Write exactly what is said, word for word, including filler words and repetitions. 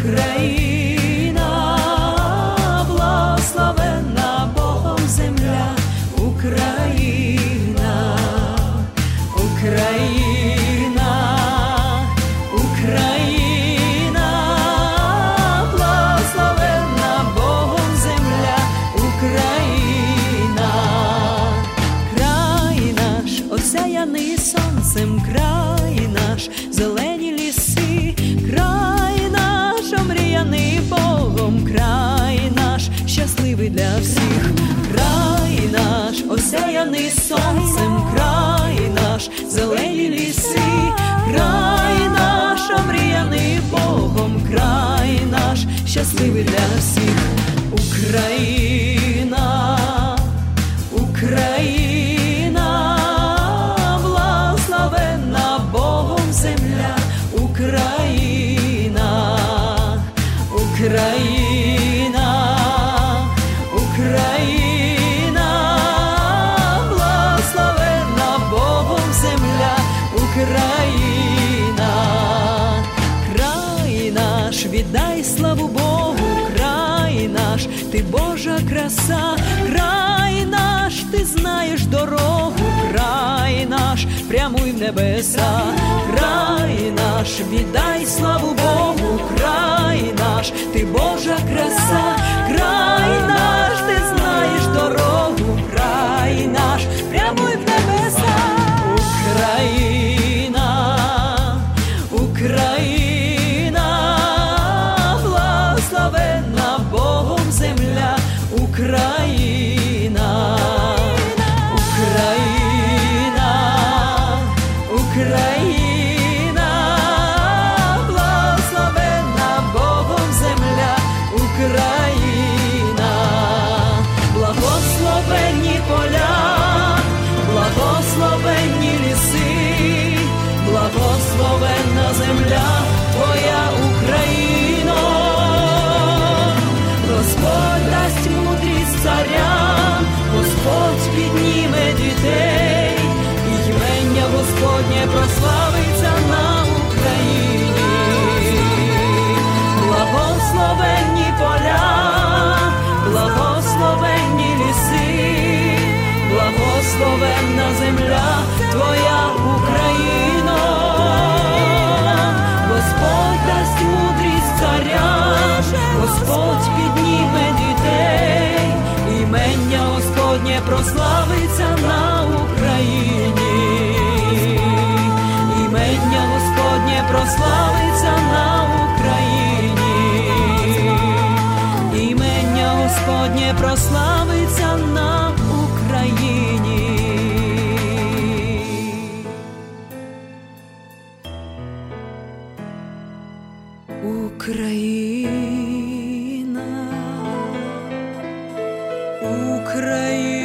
Україна, благословенна Богом земля, Україна, Україна, Україна, благословенна Богом земля, Україна, край наш, осяяний сонцем, край наш, зелені ліси, край наш, омріяний Богом, край наш, щасливий для всіх, край наш, осяяний сонцем, край наш, зелені ліси, край наш, омріяний Богом, край наш, щасливий для всіх, Україна, Україна, благословенна Богом земля, Україна, Україна, Україна, благословенна Богом земля, Україна, край наш, віддай славу Богу, край наш, ти Божа краса, край наш, ти знаєш дорогу, край наш, прямуй в небеса, край наш, віддай славу Богу, край наш, ти Божа краса, край наш, ти знаєш дорогу, край наш, прямуй в небеса, Україна, Україна, благословенна Богом земля, Україна, Україна, Україна, благословенна Богом земля, Україна, благословенні поля, благословенні ліси, благословенна земля твоя, Україно, Господь дасть мудрість царям, Господь підніме дітей, і імення Господнє прославиться на Україні. Благословенні поля, благословенні ліси, благословенна земля твоя, Україно, Господь дасть мудрість царям, Господь підніме дітей, імення Господнє прославиться на Україні, імення Господнє прославиться на Україні, імення Господнє прославиться на Україні. Україна, Україна.